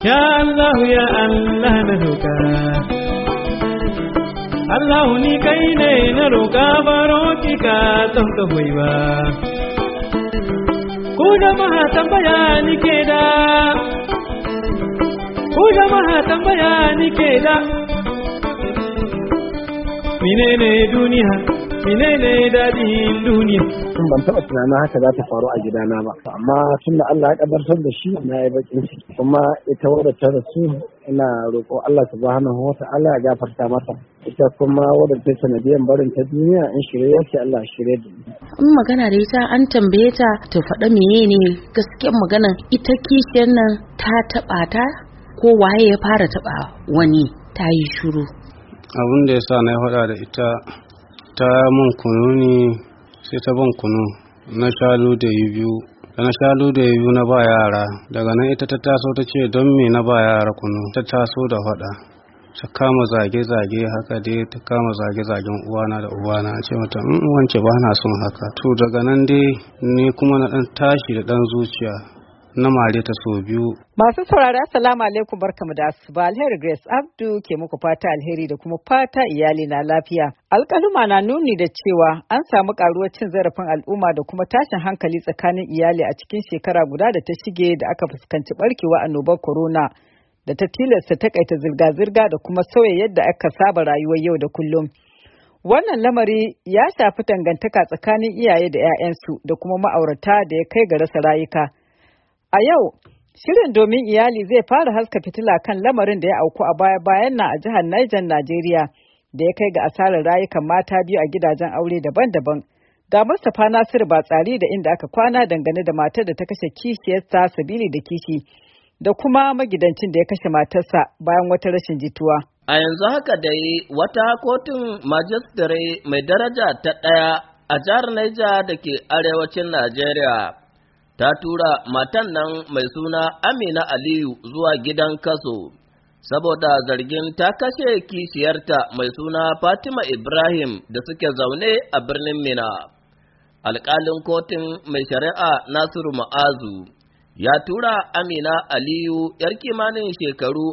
Ya Allah ya Allah na roƙa Allah ni kai ne na roƙa baro ki ka ton ka hoyi ba ku jama'a tambaya ni ke da menene duniya menene dadin duniya. Ban taɓa tunanin haka za ta faru a gidana ba, amma tun da Allah ya kadartar da shi na yi bakin ciki, kuma ita wadda ta rasu ina roƙo Allah subhanahu wa ta'ala ya gafarta mata, ita kuma wadda ta sanadiyan barin ta duniya in shirye yake Allah shirye da ni. In magana da ita an tambaye ta ta faɗa menene gaskiyar maganar ita kishiyar nan ta taɓa ta ko waye ya fara taɓa wani, ta yi shiru. Abin da ya sa na faɗa da ita ta mun kunu ne, sai ta ban kunu na shalu da biyu da na shalu da biyu na ba yara. Daga nan ita ta taso ta ce don me na ba yara kunu, ta taso da faɗa, ta kama zage-zage haka dai, ta kama zage-zagen uwana da uwana. Ce mata wance ba na son haka. To daga nan dai ni kuma na ɗan tashi da ɗan zuciya na mare ta so biyu. Masu saurari assalamu alaikum, barkamu da asuba. Alheri Grace Abdu ke muku fata alheri da kuma fata iyali na lafiya. Alƙaluma na nuni da cewa an samu karuwar cin zarafin al'umma da kuma tashin hankali tsakanin iyali a cikin shekara guda da ta shige da aka fuskanci barkewa annobar corona da ta tilasta takaita zirga-zirga da kuma sauya yadda aka saba rayuwar yau da kullum. Wannan lamari ya shafi dangantaka tsakanin iyaye da 'ya'yansu da kuma ma'aurata da ya kai ga rasa rayuka. A yau, shirin domin iyali zai fara haska fitila kan lamarin da ya auku a baya-bayan nan a jihar Niger, Najeriya, da ya kai ga asarar rayukan mata biyu a gidajen aure daban-daban. Ga Mustapha Nasiru Batsari da inda aka kwana dangane da matar da ta kashe kishiyarsa sabili da kishi, da kuma magidancin da ya kashe matarsa bayan wata rashin jituwa. A yanzu haka dai wata kotun majistare mai daraja ta ɗaya a jihar Niger da ke arewacin Najeriya ta tura matan nan mai suna Amina Aliyu zuwa gidan kaso saboda zargin ta kashe kishiyarta mai suna Fatima Ibrahim da suke zaune a birnin Mina. Alƙalin kotun mai shari'a Nasiru Ma'azu ya tura Amina Aliyu ‘yar kimanin shekaru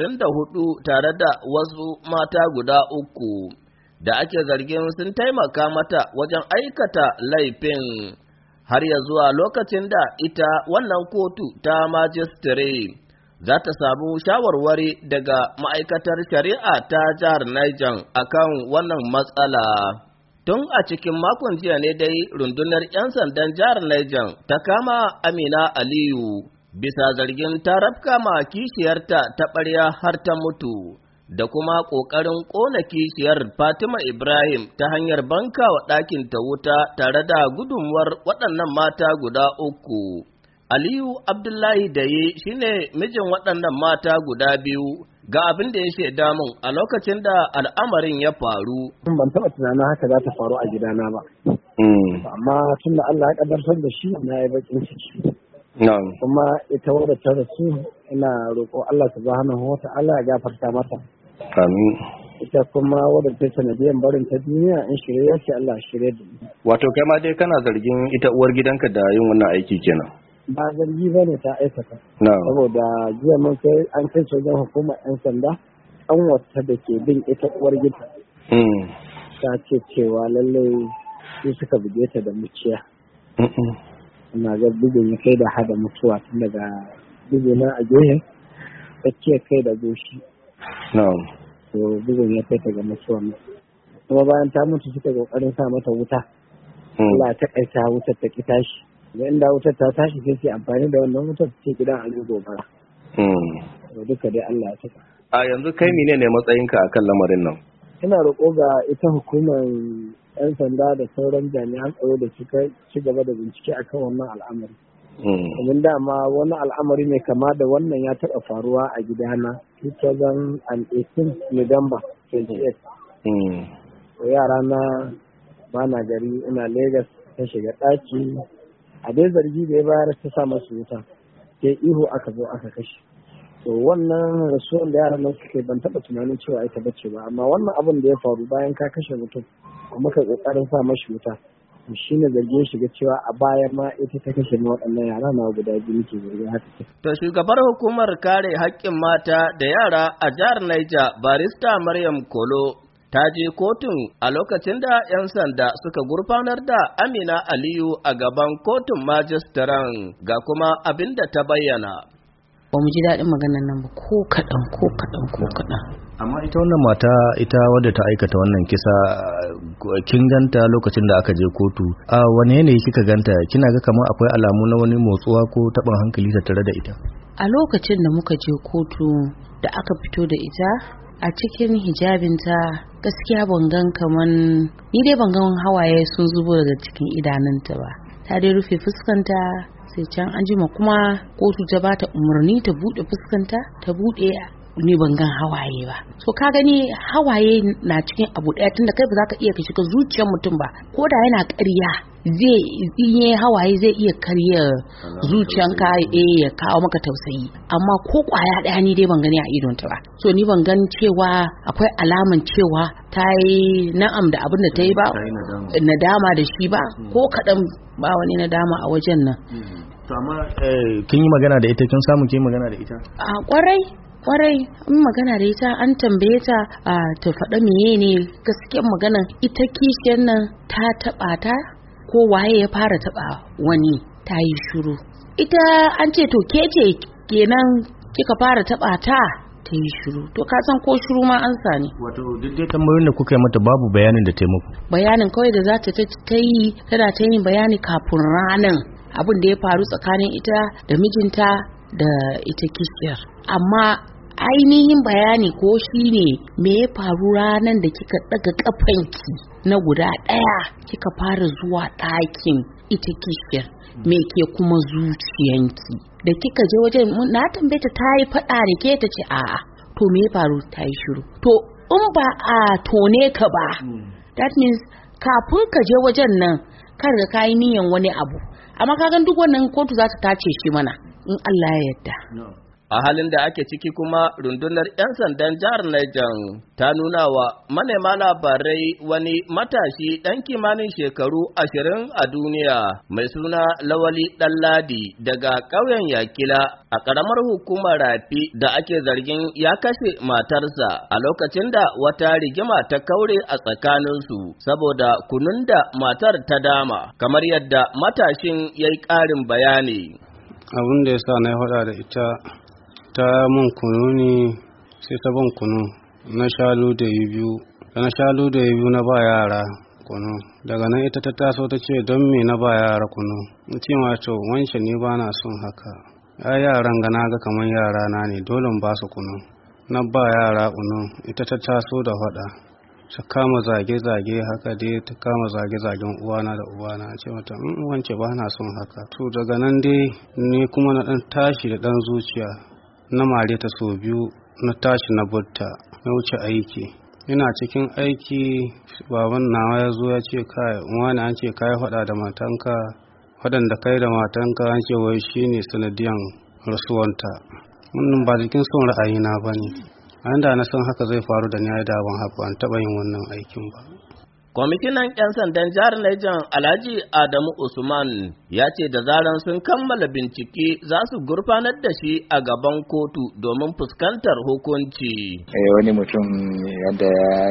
24 tare da wasu mata guda uku da ake zargin sun taimaka mata wajen aikata laifin. Har ya zuwa lokacin da ita wannan kotu ta majistare za ta samu shawarwari daga ma'aikatar shari'a ta jihar Niger akan wannan matsala. Tun a cikin makon jiya ne dai rundunar 'yan sandan jihar Niger ta kama Amina Aliyu bisa zargin ta rafka ma kishiyarta ta ɓarya har ta mutu, da kuma ƙoƙarin ƙona kishiyar Fatima Ibrahim ta hanyar banka wa ɗakin ta wuta tare da gudunmuwar waɗannan mata guda uku. Aliyu Abdullahi Daye shine mijin waɗannan mata guda biyu, ga abin da ya shaida mun a lokacin da al'amarin ya faru. Ban taɓa tunanin haka za ta faru a gidana ba. Amma tun da Allah ya kadartar da shi na yi bakin ciki. Kuma ita wadda ta rasu ina roƙo Allah subhanahu wa ta'ala ya gafarta mata. Amin. Ita kuma wadda ta sanadiyan barin ta duniya in shirye yake Allah shirye da ni. Wato kai ma dai kana zargin ita uwar gidanka da yin wannan aiki kenan. Ba zargi bane ta aikata. Saboda jiya mun kai an kai wajen hukumar 'yan sanda an wata da ke bin ita uwar gida. Ta ce cewa lallai su suka buge ta da muciya. Ina ga bugun ya kai da hada mutuwa tun daga buguna a gehe tsakiyar kai da goshi. To bugun ya kai ta ga mutuwa ne. Kuma bayan ta mutu suka kokarin sa mata wuta. Allah ta kaita wutar ta ki tashi. Idan da wutar ta tashi sai su amfani da wannan wutar ce gidan a gobara. To duka dai Allah ya saka. A yanzu kai menene matsayinka akan lamarin nan? Ina roƙo ga ita hukumar 'yan sanda da sauran jami'an tsaro da suka ci gaba da bincike akan wannan al'amari. Domin dama wani al'amari mai kama da wannan ya taɓa faruwa a gidana 2018 November 28. Yara na bana gari ina Lagos ta shiga ɗaki a dai zargi da ya bayar ta sa masu wuta sai ihu aka zo aka kashe. To wannan rasuwan da yaran nan suke ban taɓa tunanin cewa ita bace ba, amma wannan abin da ya faru bayan ka kashe mutum kuma ka kokarin sa mashi wuta shi ne zargin shiga cewa a baya ma ita ta kashe waɗannan yara na guda biyu ke zargin haka. To shugabar hukumar kare haƙƙin mata da yara a jihar Niger barista Maryam Kolo ta je kotun a lokacin da 'yan sanda suka gurfanar da Amina Aliyu a gaban kotun majistiran ga kuma abin da ta bayyana. Ba mu ji daɗin maganar nan ba ko kaɗan. Amma ita wannan mata ita wadda ta aikata wannan kisa kin ganta lokacin da aka je kotu a wani yanayi kika ganta kina ga kamar akwai alamu na wani motsuwa ko taɓin hankali tattare da ita? A lokacin da muka je kotu da aka fito da ita a cikin hijabinta gaskiya ban gan kaman ni dai ban gan hawaye sun zubo daga cikin idanunta ba, ta dai rufe fuskanta sai can an jima kuma kotu ta bata umarni ta bude fuskanta ta bude ni ban gan hawaye ba. So ka gani hawaye na cikin abu daya tunda kai ba za ka iya ka shiga zuciyar mutum ba, ko da yana ƙarya zai yi hawaye zai iya karya zuciyanka ya kawo maka tausayi, amma ko kwaya daya ni dai ban gani a idonta ba. So ni ban gan cewa akwai alaman cewa ta yi na'am da abin da ta yi ba, nadama da shi ba ko kaɗan, ba wani nadama a wajen nan. Amma kin yi magana da ita, kin samu kin magana da ita? A kwarai an magana da ita, an tambaye ta ta faɗa menene gaskiyar maganan ita kishiyar nan ta taɓa ta ko waye ya fara taɓa wani, ta yi shiru. Ita an ce to ke ce kenan kika fara taɓa ta yi shiru. To ka san ko shiru ma an sani. Wato duk dai tambayoyin da kuka yi mata babu bayanin da taimako. Bayanin kawai da za ta yi tana ta yin bayani kafin ranan abin da ya faru tsakanin ita da mijinta da ita kishiyar, amma ainihin bayani ko shi ne me ya faru ranar da kika daga kafanki na guda ɗaya kika fara zuwa ɗakin ita kishiyar, me ke kuma zuciyanki da kika je wajen. Na tambaye ta yi faɗa da ke, ta ce a'a. To me ya faru? Ta yi shiru. To in ba a tone ka ba, that means kafin ka je wajen nan kar da kayi niyan wani abu, amma kagan duk wannan kotu za ta tace shi mana in Allah ya yarda. A halin da ake ciki kuma rundunar 'yan sandan jihar Niger ta nuna wa manema labarai wani matashi ɗan kimanin shekaru 20 a duniya mai suna Lawali Ɗanladi daga ƙauyen Yakila a ƙaramar hukumar Rafi da ake zargin ya kashe matarsa a lokacin da wata rigima ta kaure a tsakaninsu saboda kunun da matar ta dama, kamar yadda matashin ya yi ƙarin bayani. Abin da ya sa na faɗa da ita ta mun kunu ne, sai ta ban kunu na shalu da biyu, da na shalu da biyu na ba yara kunu. Daga nan ita ta taso ta ce don me na ba yara kunu, in ce ma to wancan ne ba na son haka, yaran ga na ga kamar yara na ne, dole ba su kunu. Na ba yara kunu, ita ta taso da faɗa, ta kama zage-zage haka dai, ta kama zage-zagen uwana da ubana, ce mata wance ba na son haka. To daga nan dai ni kuma na ɗan tashi da ɗan zuciya, na mare ta sau biyu, na tashi na burta, na wuce aiki. Ina cikin aiki baban nawa ya zo ya ce kai wani an ce kai faɗa da matanka, faɗan da kai da matanka an ce wai shine sanadiyan rasuwanta. Wannan ba cikin son ra'ayina bane, an da na san haka zai faru da ni da ban haka an taɓa yin wannan aikin ba. Kwamishinan 'yan sandan jihar Niger Alhaji Adamu Usman ya ce da zaran sun kammala bincike za su gurfanar da shi a gaban kotu domin fuskantar hukunci. Wani mutum yadda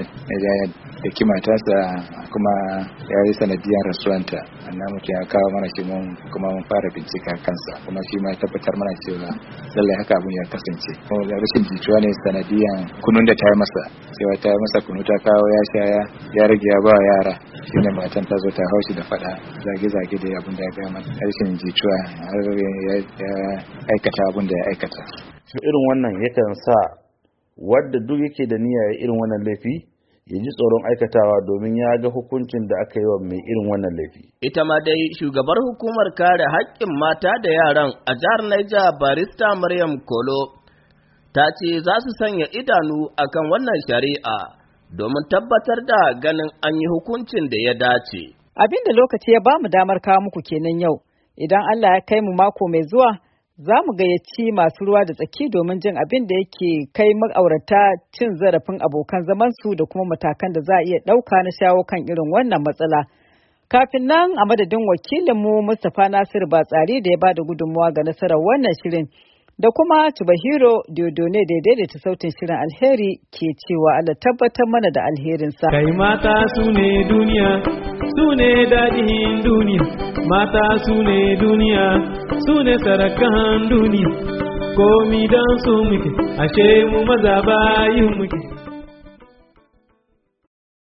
ya daki matarsa kuma ya yi sanadiyar rasuwanta, annan mutum ya kawo mana shi kuma mun fara bincika kansa, kuma shi ma tabbatar mana cewa lallai haka abun ya kasance. Kuma rashin jituwa ne sanadiyan kunun da ta yi masa, cewa ta yi masa kunu ta kawo ya sha ya rage ya ba yara, shine matan ta zo ta haushi da fada zage-zage da abin da ya gama harshen jituwa har ya aikata abin da ya aikata. Irin wannan yakan sa wadda duk yake da niyya ya irin wannan laifi ya ji tsoron aikatawa domin ya ga hukuncin da aka yi wa mai irin wannan laifi. Ita ma dai shugabar hukumar kare haƙƙin mata da yaran a jihar Niger barista Maryam Kolo ta ce za su sanya idanu akan wannan shari'a domin tabbatar da ganin an yi hukuncin da ya dace. Abin da lokaci ya bamu damar kawo muku kenan yau. Idan Allah ya kai mu mako mai zuwa, za mu gayyaci masu ruwa da tsaki domin jin abin da yake kai ma'aurata cin zarafin abokan zamansu da kuma matakan da za a iya ɗauka na shawo kan irin wannan matsala. Kafin nan a madadin wakilinmu Mustapha Nasiru Batsari da ya ba da gudunmawa ga nasarar wannan shirin da kuma Tubahiro Diodone da ya daidaita sautin shirin, alheri ke cewa Allah tabbatar mana da alherinsa. Kai mata su ne duniya, su ne daɗin duniya, mata su ne duniya, su ne sarakan duniya, komi don su muke, ashe mu maza bayin muke.